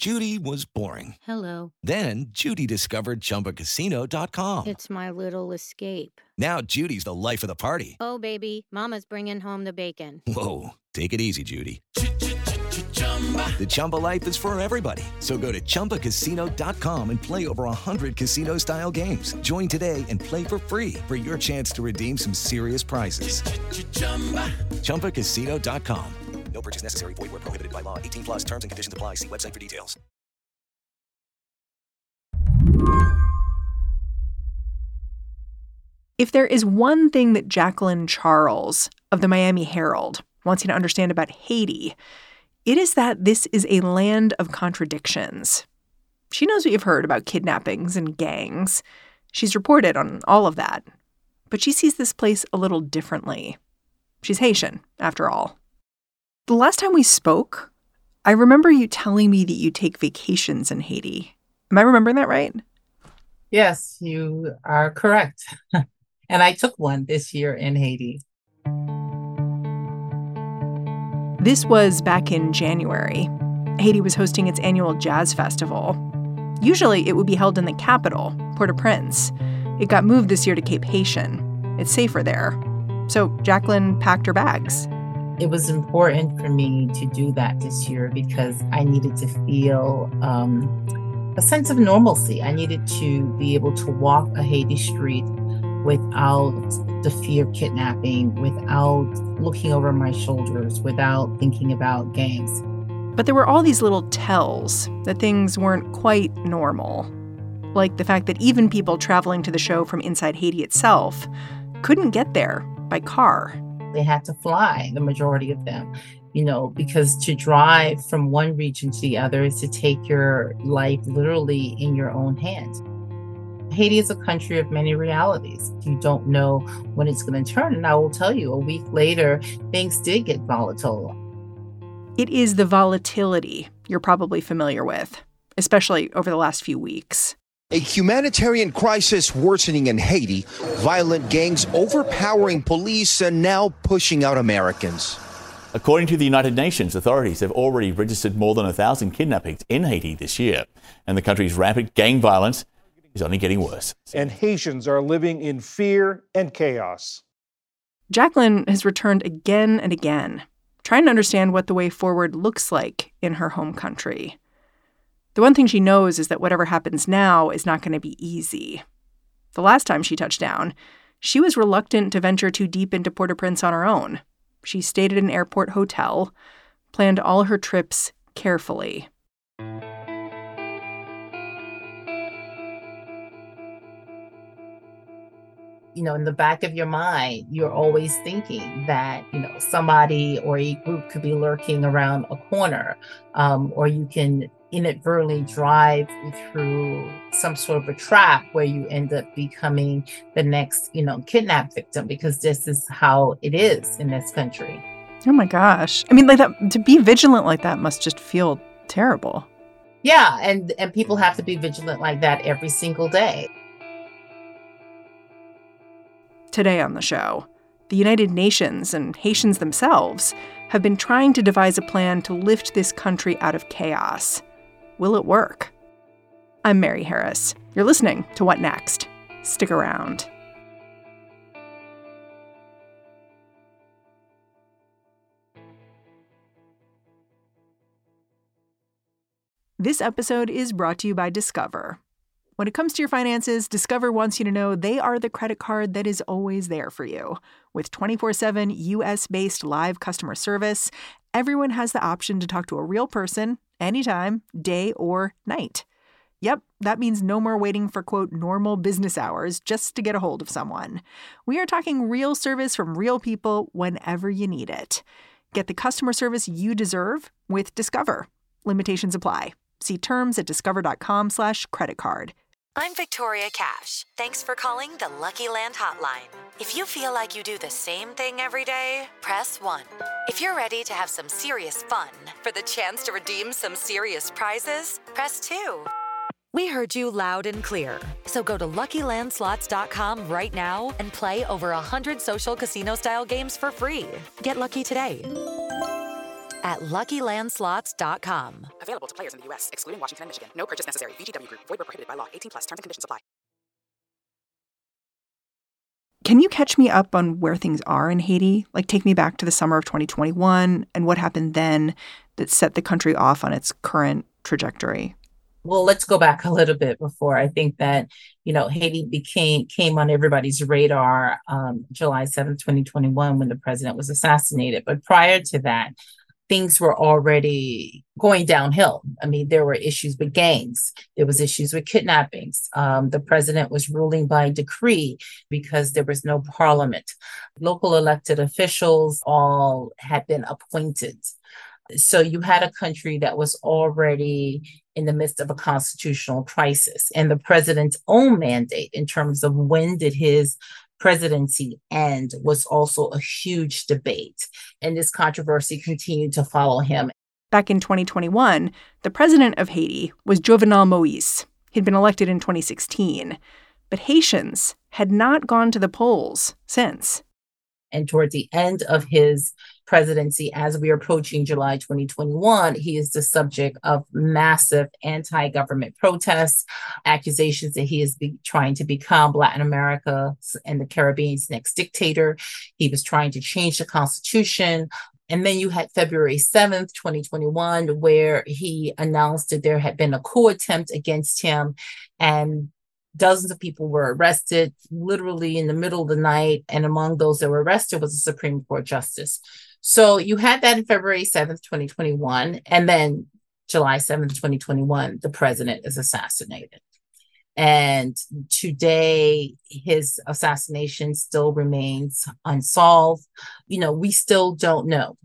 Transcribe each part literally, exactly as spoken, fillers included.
Judy was boring. Hello. Then Judy discovered Chumba Casino dot com. It's my little escape. Now Judy's the life of the party. Oh, baby, mama's bringing home the bacon. Whoa, take it easy, Judy. The Chumba life is for everybody. So go to Chumba Casino dot com and play over one hundred casino-style games. Join today and play for free for your chance to redeem some serious prizes. Chumba Casino dot com. No purchase necessary. Void where prohibited by law. eighteen plus terms and conditions apply. See website for details. If there is one thing that Jacqueline Charles of the Miami Herald wants you to understand about Haiti, it is that this is a land of contradictions. She knows what you've heard about kidnappings and gangs. She's reported on all of that. But she sees this place a little differently. She's Haitian, after all. The last time we spoke, I remember you telling me that you take vacations in Haiti. Am I remembering that right? Yes, you are correct. And I took one this year in Haiti. This was back in January. Haiti was hosting its annual jazz festival. Usually it would be held in the capital, Port-au-Prince. It got moved this year to Cape Haitian. It's safer there. So Jacqueline packed her bags. It was important for me to do that this year because I needed to feel um, a sense of normalcy. I needed to be able to walk a Haiti street without the fear of kidnapping, without looking over my shoulders, without thinking about gangs. But there were all these little tells that things weren't quite normal. Like the fact that even people traveling to the show from inside Haiti itself couldn't get there by car. They had to fly, the majority of them, you know, because to drive from one region to the other is to take your life literally in your own hands. Haiti is a country of many realities. You don't know when it's going to turn. And I will tell you, a week later, things did get volatile. It is the volatility you're probably familiar with, especially over the last few weeks. A humanitarian crisis worsening in Haiti, violent gangs overpowering police and now pushing out Americans. According to the United Nations, authorities have already registered more than one thousand kidnappings in Haiti this year, and the country's rampant gang violence is only getting worse. And Haitians are living in fear and chaos. Jacqueline has returned again and again, trying to understand what the way forward looks like in her home country. The one thing she knows is that whatever happens now is not going to be easy. The last time she touched down, she was reluctant to venture too deep into Port-au-Prince on her own. She stayed at an airport hotel, planned all her trips carefully. You know, in the back of your mind, you're always thinking that, you know, somebody or a group could be lurking around a corner, um, or you can inadvertently drive through some sort of a trap where you end up becoming the next, you know, kidnap victim, because this is how it is in this country. Oh my gosh. I mean, like that, to be vigilant like that must just feel terrible. Yeah, and, and people have to be vigilant like that every single day. Today on the show, the United Nations and Haitians themselves have been trying to devise a plan to lift this country out of chaos. Will it work? I'm Mary Harris. You're listening to What Next? Stick around. This episode is brought to you by Discover. When it comes to your finances, Discover wants you to know they are the credit card that is always there for you. With twenty-four seven U S-based live customer service, everyone has the option to talk to a real person anytime, day or night. Yep, that means no more waiting for, quote, normal business hours just to get a hold of someone. We are talking real service from real people whenever you need it. Get the customer service you deserve with Discover. Limitations apply. See terms at discover.com slash credit card. I'm Victoria Cash. Thanks for calling the Lucky Land Hotline. If you feel like you do the same thing every day, press one. If you're ready to have some serious fun for the chance to redeem some serious prizes, press two. We heard you loud and clear. So go to Lucky Land Slots dot com right now and play over one hundred social casino-style games for free. Get lucky today at lucky land slots dot com. Available to players in the U S, excluding Washington and Michigan. No purchase necessary. V G W Group. Void where prohibited by law. eighteen plus. Terms and conditions apply. Can you catch me up on where things are in Haiti? Like, take me back to the summer of twenty twenty-one and what happened then that set the country off on its current trajectory. Well, let's go back a little bit before. I think that, you know, Haiti became came on everybody's radar um, July seventh, twenty twenty-one, when the president was assassinated. But prior to that, things were already going downhill. I mean, there were issues with gangs. There was issues with kidnappings. Um, the president was ruling by decree because there was no parliament. Local elected officials all had been appointed. So you had a country that was already in the midst of a constitutional crisis. And the president's own mandate in terms of when did his presidency end was also a huge debate. And this controversy continued to follow him. Back in twenty twenty-one, the president of Haiti was Jovenel Moïse. He'd been elected in twenty sixteen. But Haitians had not gone to the polls since. And toward the end of his presidency, as we are approaching July twenty twenty-one, he is the subject of massive anti-government protests, accusations that he is be- trying to become Latin America and the Caribbean's next dictator. He was trying to change the Constitution. And then you had February seventh, twenty twenty-one, where he announced that there had been a coup attempt against him, and dozens of people were arrested literally in the middle of the night. And among those that were arrested was a Supreme Court justice. So you had that in February seventh, twenty twenty-one. And then July seventh, twenty twenty-one, the president is assassinated. And today, his assassination still remains unsolved. You know, we still don't know.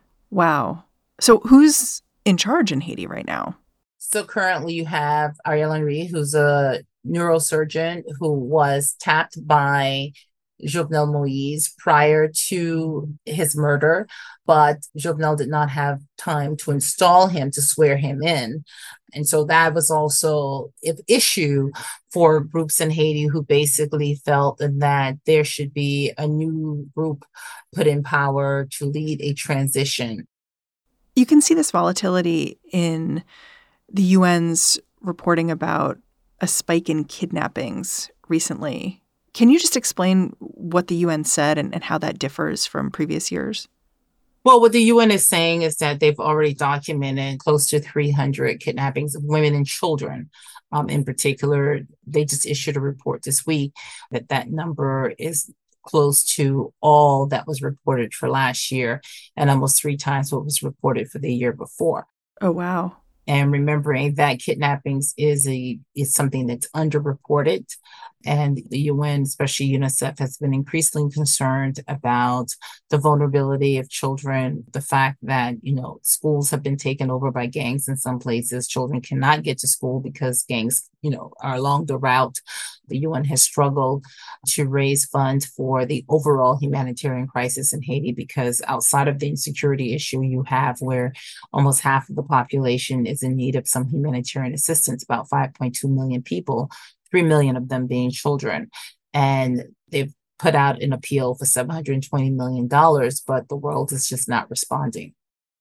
Wow. So who's in charge in Haiti right now? So currently you have Ariel Henry, who's a neurosurgeon who was tapped by Jovenel Moïse prior to his murder, but Jovenel did not have time to install him, to swear him in. And so that was also an issue for groups in Haiti who basically felt that there should be a new group put in power to lead a transition. You can see this volatility in the U N's reporting about a spike in kidnappings recently. Can you just explain what the U N said and, and how that differs from previous years? Well, what the U N is saying is that they've already documented close to three hundred kidnappings of women and children. Um, in particular, they just issued a report this week that that number is close to all that was reported for last year and almost three times what was reported for the year before. Oh, wow. And remembering that kidnappings is a is something that's underreported. And the U N, especially UNICEF, has been increasingly concerned about the vulnerability of children, the fact that, you know, schools have been taken over by gangs in some places. Children cannot get to school because gangs, you know, are along the route. The U N has struggled to raise funds for the overall humanitarian crisis in Haiti because outside of the insecurity issue you have where almost half of the population is in need of some humanitarian assistance, about five point two million people, three million of them being children. And they've put out an appeal for seven hundred twenty million dollars, but the world is just not responding.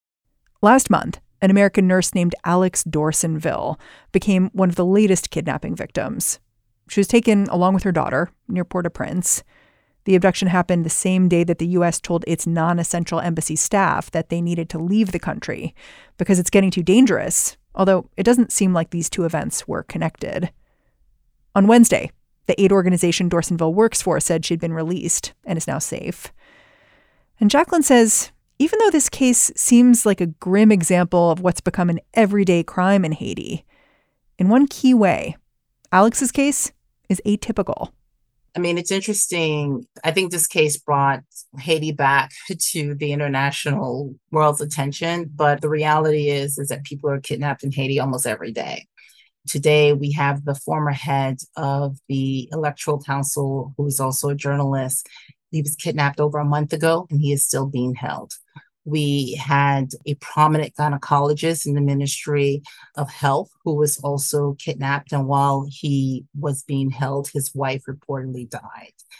Last month, an American nurse named Alex Dorsonville became one of the latest kidnapping victims. She was taken along with her daughter near Port-au-Prince. The abduction happened the same day that the U S told its non-essential embassy staff that they needed to leave the country because it's getting too dangerous, although it doesn't seem like these two events were connected. On Wednesday, the aid organization Dorsonville works for said she'd been released and is now safe. And Jacqueline says, even though this case seems like a grim example of what's become an everyday crime in Haiti, in one key way, Alex's case is atypical. I mean, it's interesting. I think this case brought Haiti back to the international world's attention. But the reality is, is that people are kidnapped in Haiti almost every day. Today, we have the former head of the Electoral Council, who is also a journalist. He was kidnapped over a month ago, and he is still being held. We had a prominent gynecologist in the Ministry of Health who was also kidnapped. And while he was being held, his wife reportedly died.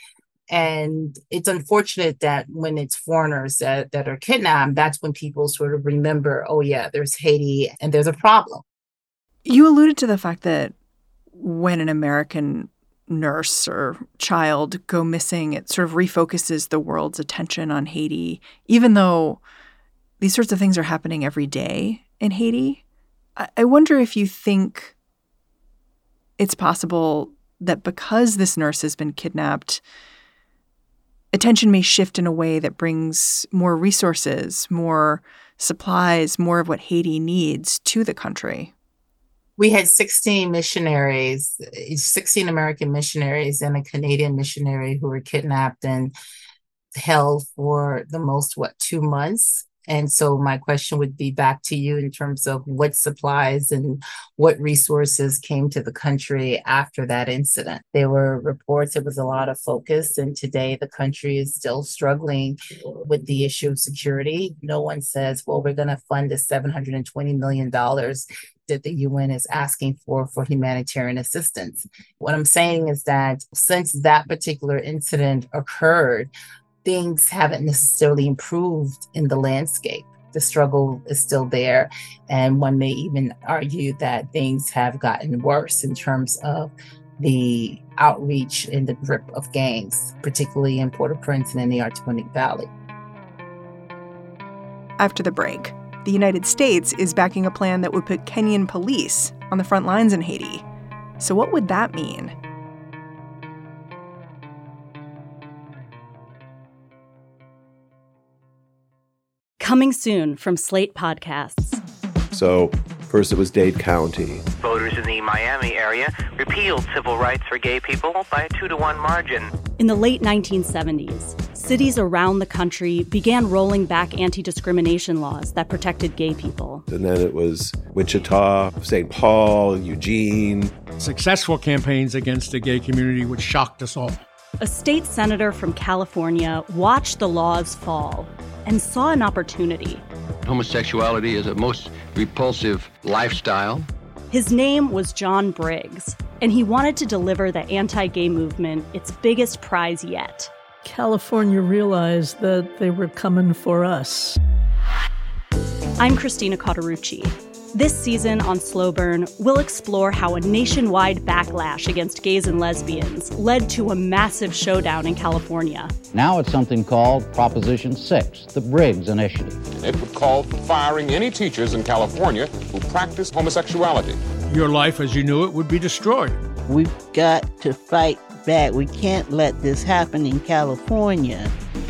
And it's unfortunate that when it's foreigners that, that are kidnapped, that's when people sort of remember, oh, yeah, there's Haiti and there's a problem. You alluded to the fact that when an American nurse or child go missing, it sort of refocuses the world's attention on Haiti, even though these sorts of things are happening every day in Haiti. I wonder if you think it's possible that because this nurse has been kidnapped, attention may shift in a way that brings more resources, more supplies, more of what Haiti needs to the country. We had sixteen missionaries, sixteen American missionaries and a Canadian missionary who were kidnapped and held for the most, what, two months. And so my question would be back to you in terms of what supplies and what resources came to the country after that incident. There were reports, it was a lot of focus, and today the country is still struggling with the issue of security. No one says, well, we're going to fund the seven hundred twenty million dollars that the U N is asking for for humanitarian assistance. What I'm saying is that since that particular incident occurred, things haven't necessarily improved in the landscape. The struggle is still there. And one may even argue that things have gotten worse in terms of the outreach and the grip of gangs, particularly in Port-au-Prince and in the Artibonite Valley. After the break, the United States is backing a plan that would put Kenyan police on the front lines in Haiti. So what would that mean? Coming soon from Slate Podcasts. So, first it was Dade County. Voters in the Miami area repealed civil rights for gay people by a two to one margin. In the late nineteen seventies, cities around the country began rolling back anti-discrimination laws that protected gay people. And then it was Wichita, Saint Paul, Eugene. Successful campaigns against the gay community, which shocked us all. A state senator from California watched the laws fall and saw an opportunity. Homosexuality is a most repulsive lifestyle. His name was John Briggs, and he wanted to deliver the anti-gay movement its biggest prize yet. California realized that they were coming for us. I'm Christina Cauterucci. This season on Slow Burn, we'll explore how a nationwide backlash against gays and lesbians led to a massive showdown in California. Now it's something called Proposition six, the Briggs Initiative. It would call for firing any teachers in California who practice homosexuality. Your life as you knew it would be destroyed. We've got to fight back. We can't let this happen in California.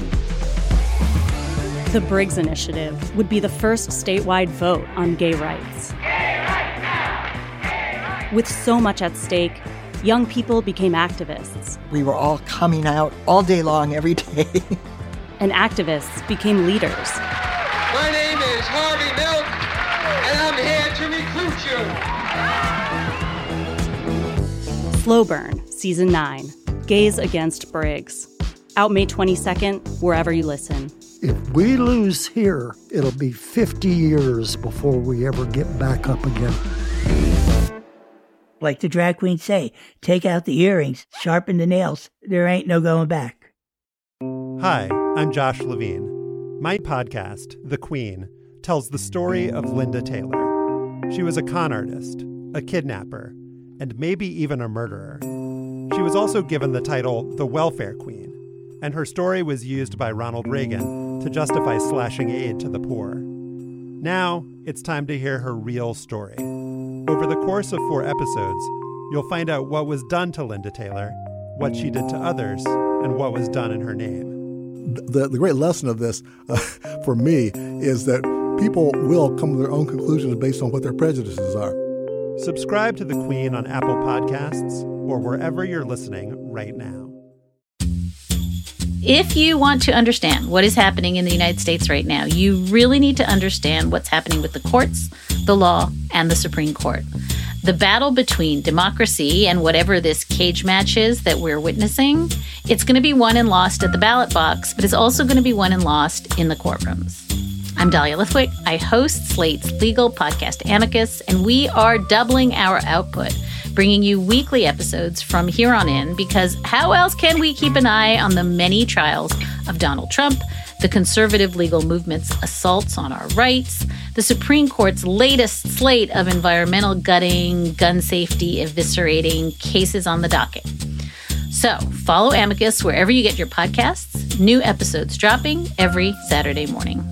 The Briggs Initiative would be the first statewide vote on gay rights. Gay rights now! Gay rights! With so much at stake, young people became activists. We were all coming out all day long, every day. And activists became leaders. My name is Harvey Milk, and I'm here to recruit you. Slow Burn, Season nine, Gays Against Briggs. Out May twenty-second, wherever you listen. If we lose here, it'll be fifty years before we ever get back up again. Like the drag queens say, take out the earrings, sharpen the nails. There ain't no going back. Hi, I'm Josh Levine. My podcast, The Queen, tells the story of Linda Taylor. She was a con artist, a kidnapper, and maybe even a murderer. She was also given the title The Welfare Queen, and her story was used by Ronald Reagan to justify slashing aid to the poor. Now, it's time to hear her real story. Over the course of four episodes, you'll find out what was done to Linda Taylor, what she did to others, and what was done in her name. The, the great lesson of this, uh, for me, is that people will come to their own conclusions based on what their prejudices are. Subscribe to The Queen on Apple Podcasts or wherever you're listening right now. If you want to understand what is happening in the United States right now, you really need to understand what's happening with the courts, the law, and the Supreme Court. The battle between democracy and whatever this cage match is that we're witnessing, it's going to be won and lost at the ballot box, but it's also going to be won and lost in the courtrooms. I'm Dahlia Lithwick. I host Slate's legal podcast Amicus, and we are doubling our output bringing you weekly episodes from here on in, because how else can we keep an eye on the many trials of Donald Trump, the conservative legal movement's assaults on our rights, the Supreme Court's latest slate of environmental gutting, gun safety eviscerating cases on the docket. So follow Amicus wherever you get your podcasts. New episodes dropping every Saturday morning.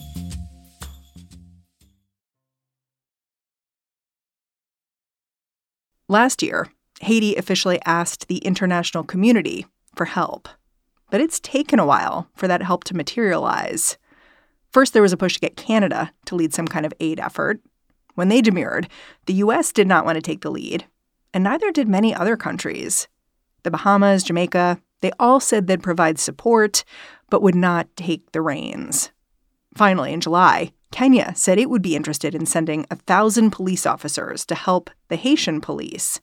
Last year, Haiti officially asked the international community for help. But it's taken a while for that help to materialize. First, there was a push to get Canada to lead some kind of aid effort. When they demurred, the U S did not want to take the lead, and neither did many other countries. The Bahamas, Jamaica, they all said they'd provide support, but would not take the reins. Finally, in July, Kenya said it would be interested in sending a thousand police officers to help the Haitian police.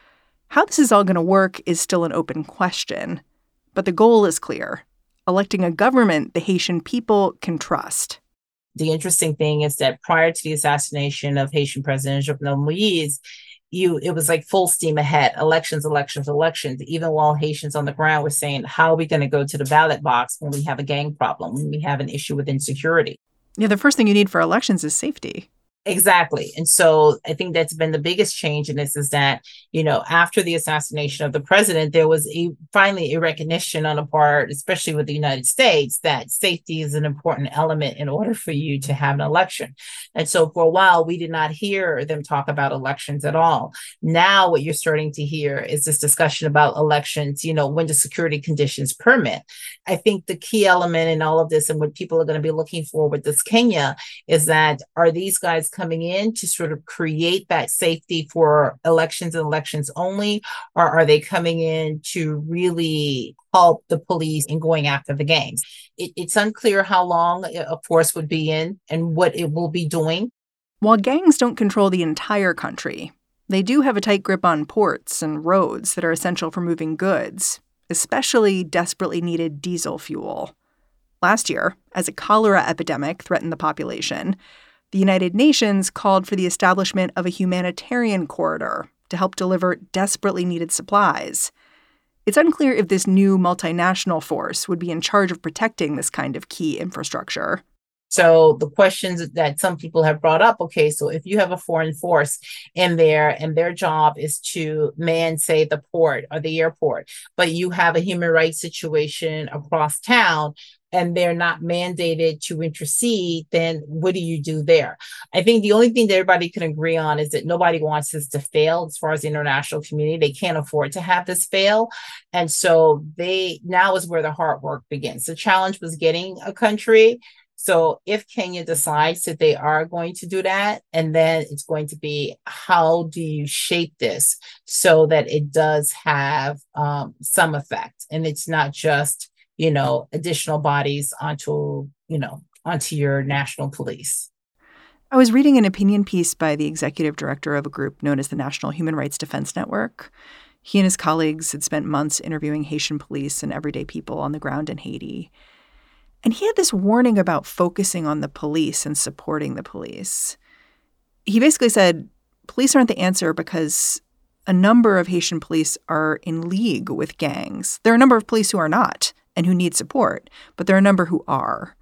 How this is all going to work is still an open question, but the goal is clear: electing a government the Haitian people can trust. The interesting thing is that prior to the assassination of Haitian President Jovenel Moïse, you it was like full steam ahead, elections, elections, elections, even while Haitians on the ground were saying, how are we going to go to the ballot box when we have a gang problem, when we have an issue with insecurity? Yeah, the first thing you need for elections is safety. Exactly. And so I think that's been the biggest change in this, is that, you know, after the assassination of the president, there was a finally a recognition on the part, especially with the United States, that safety is an important element in order for you to have an election. And so for a while, we did not hear them talk about elections at all. Now what you're starting to hear is this discussion about elections, you know, when the security conditions permit. I think the key element in all of this, and what people are going to be looking for with this Kenya, is that are these guys coming in to sort of create that safety for elections and elections only, or are they coming in to really help the police in going after the gangs? It, it's unclear how long a force would be in and what it will be doing. While gangs don't control the entire country, they do have a tight grip on ports and roads that are essential for moving goods, especially desperately needed diesel fuel. Last year, as a cholera epidemic threatened the population, the United Nations called for the establishment of a humanitarian corridor to help deliver desperately needed supplies. It's unclear if this new multinational force would be in charge of protecting this kind of key infrastructure. So the questions that some people have brought up, okay, so if you have a foreign force in there and their job is to man, say, the port or the airport, but you have a human rights situation across town, and they're not mandated to intercede, then what do you do there? I think the only thing that everybody can agree on is that nobody wants this to fail as far as the international community. They can't afford to have this fail. And so they now is where the hard work begins. The challenge was getting a country. So if Kenya decides that they are going to do that, and then it's going to be, how do you shape this so that it does have um, some effect? And it's not just, you know, additional bodies onto, you know, onto your national police. I was reading an opinion piece by the executive director of a group known as the National Human Rights Defense Network. He and his colleagues had spent months interviewing Haitian police and everyday people on the ground in Haiti. And he had this warning about focusing on the police and supporting the police. He basically said, police aren't the answer because a number of Haitian police are in league with gangs. There are a number of police who are not and who need support, but there are a number who are.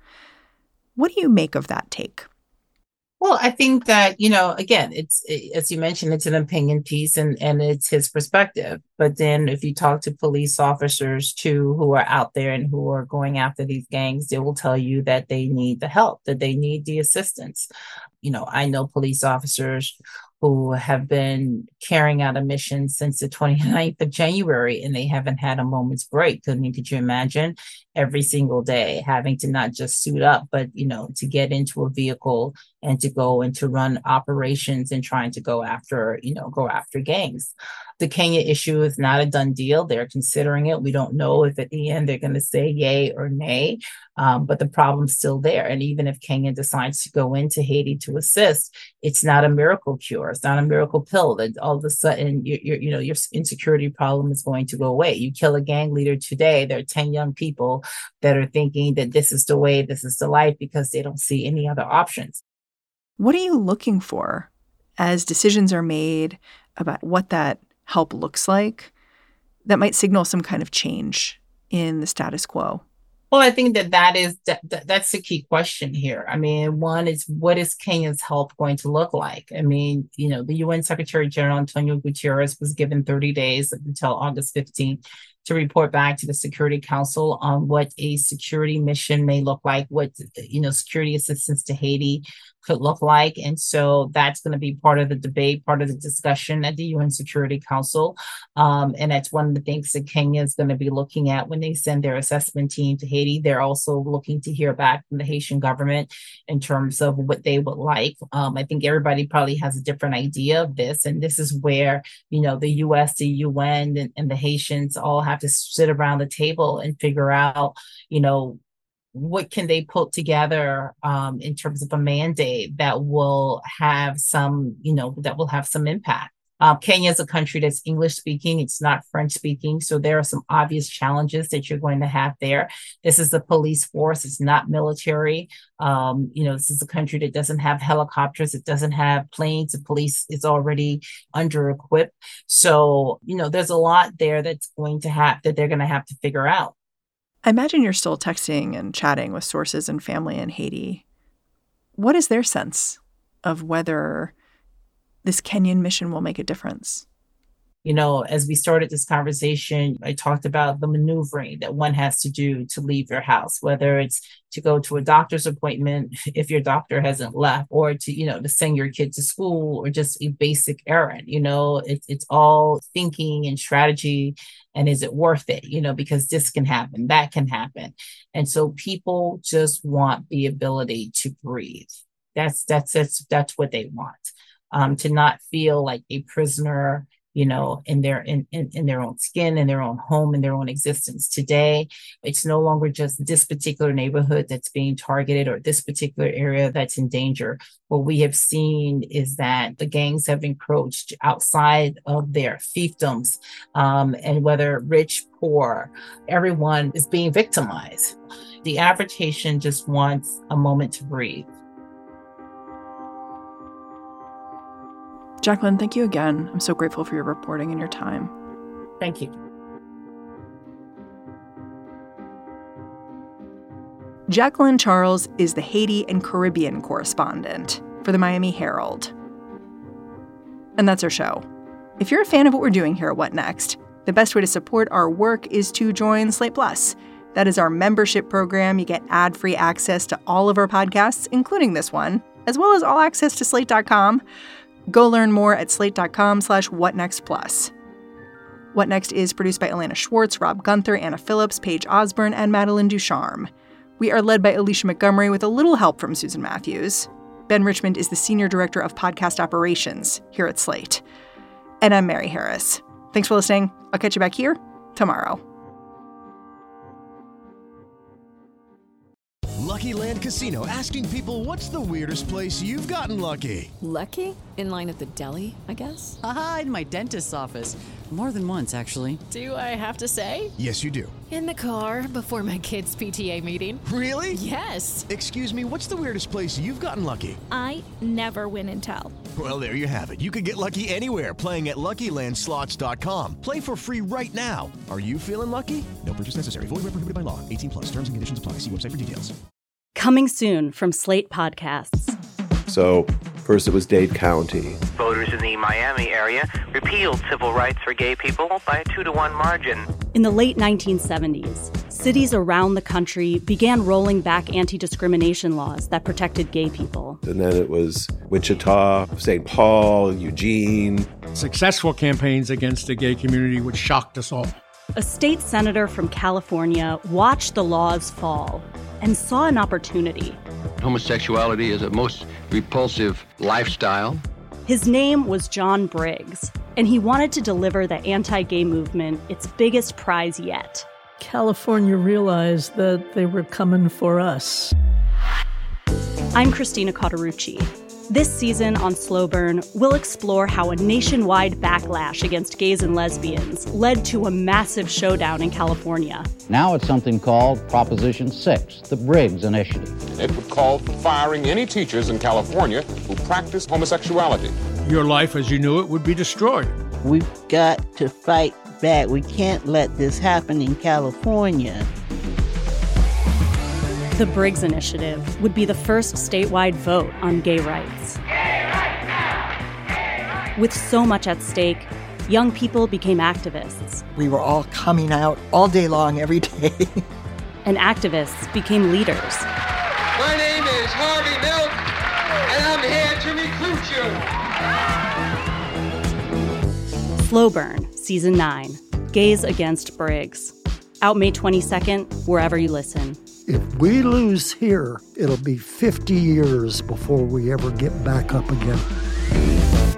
What do you make of that take? Well, I think that, you know, again, it's, as you mentioned, it's an opinion piece and, and it's his perspective. But then if you talk to police officers, too, who are out there and who are going after these gangs, they will tell you that they need the help, that they need the assistance. You know, I know police officers who have been carrying out a mission since the twenty-ninth of January, and they haven't had a moment's break. I mean, could you imagine every single day having to not just suit up, but, you know, to get into a vehicle and to go and to run operations and trying to go after, you know, go after gangs? The Kenya issue is not a done deal. They're considering it. We don't know if at the end they're going to say yay or nay, um, but the problem's still there. And even if Kenya decides to go into Haiti to assist, it's not a miracle cure. It's not a miracle pill that all of a sudden, you, you, you know, your insecurity problem is going to go away. You kill a gang leader today, there are ten young people that are thinking that this is the way, this is the life, because they don't see any other options. What are you looking for as decisions are made about what that help looks like that might signal some kind of change in the status quo? Well, I think that that is that, that that's the key question here. I mean, one is, what is Kenya's help going to look like? I mean, you know, the U N Secretary General Antonio Guterres was given thirty days until August fifteenth to report back to the Security Council on what a security mission may look like, what, you know, security assistance to Haiti could look like. And so that's going to be part of the debate, part of the discussion at the U N Security Council. Um, and that's one of the things that Kenya is going to be looking at when they send their assessment team to Haiti. They're also looking to hear back from the Haitian government in terms of what they would like. Um, I think everybody probably has a different idea of this. And this is where, you know, the U S, the U N, and, and the Haitians all have to sit around the table and figure out, you know, what can they put together um, in terms of a mandate that will have some, you know, that will have some impact. Uh, Kenya is a country that's English speaking. It's not French speaking. So there are some obvious challenges that you're going to have there. This is a police force. It's not military. Um, you know, this is a country that doesn't have helicopters. It doesn't have planes. The police is already under equipped. So, you know, there's a lot there that's going to have that they're going to have to figure out. I imagine you're still texting and chatting with sources and family in Haiti. What is their sense of whether this Kenyan mission will make a difference? You know, as we started this conversation, I talked about the maneuvering that one has to do to leave your house, whether it's to go to a doctor's appointment if your doctor hasn't left, or to, you know, to send your kid to school, or just a basic errand. You know, it's it's all thinking and strategy. And is it worth it? You know, because this can happen, that can happen. And so people just want the ability to breathe. That's that's that's that's what they want. Um, to not feel like a prisoner, you know, in their in, in in their own skin, in their own home, in their own existence. Today, it's no longer just this particular neighborhood that's being targeted or this particular area that's in danger. What we have seen is that the gangs have encroached outside of their fiefdoms, um, and whether rich, poor, everyone is being victimized. The average Haitian just wants a moment to breathe. Jacqueline, thank you again. I'm so grateful for your reporting and your time. Thank you. Jacqueline Charles is the Haiti and Caribbean correspondent for the Miami Herald. And that's our show. If you're a fan of what we're doing here at What Next, the best way to support our work is to join Slate Plus. That is our membership program. You get ad-free access to all of our podcasts, including this one, as well as all access to slate dot com. Go learn more at slate.com slash whatnextplus. What Next is produced by Elena Schwartz, Rob Gunther, Anna Phillips, Paige Osborne, and Madeline Ducharme. We are led by Alicia Montgomery with a little help from Susan Matthews. Ben Richmond is the Senior Director of Podcast Operations here at Slate. And I'm Mary Harris. Thanks for listening. I'll catch you back here tomorrow. Lucky Land Casino, asking people, what's the weirdest place you've gotten lucky? Lucky? In line at the deli, I guess? Aha, in my dentist's office. More than once, actually. Do I have to say? Yes, you do. In the car before my kids' P T A meeting. Really? Yes. Excuse me, what's the weirdest place you've gotten lucky? I never win and tell. Well, there you have it. You can get lucky anywhere, playing at Lucky Land Slots dot com. Play for free right now. Are you feeling lucky? No purchase necessary. Void where prohibited by law. eighteen plus. Terms and conditions apply. See website for details. Coming soon from Slate Podcasts. So, first it was Dade County. Voters in the Miami area repealed civil rights for gay people by a two to one margin. In the late nineteen seventies, cities around the country began rolling back anti-discrimination laws that protected gay people. And then it was Wichita, Saint Paul, Eugene. Successful campaigns against the gay community, which shocked us all. A state senator from California watched the laws fall and saw an opportunity. Homosexuality is a most repulsive lifestyle. His name was John Briggs, and he wanted to deliver the anti-gay movement its biggest prize yet. California realized that they were coming for us. I'm Christina Cauterucci. This season on Slow Burn, we'll explore how a nationwide backlash against gays and lesbians led to a massive showdown in California. Now it's something called Proposition six, the Briggs Initiative. It would call for firing any teachers in California who practice homosexuality. your life as you knew it would be destroyed. We've got to fight back. We can't let this happen in California. The Briggs Initiative would be the first statewide vote on gay rights. Gay rights now! Gay rights! With so much at stake, young people became activists. We were all coming out all day long, every day. And activists became leaders. My name is Harvey Milk, and I'm here to recruit you. Slow Burn, Season nine, Gays Against Briggs. Out May twenty-second, wherever you listen. If we lose here, it'll be fifty years before we ever get back up again.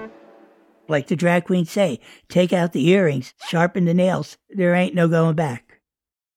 Like the drag queens say, take out the earrings, sharpen the nails. There ain't no going back.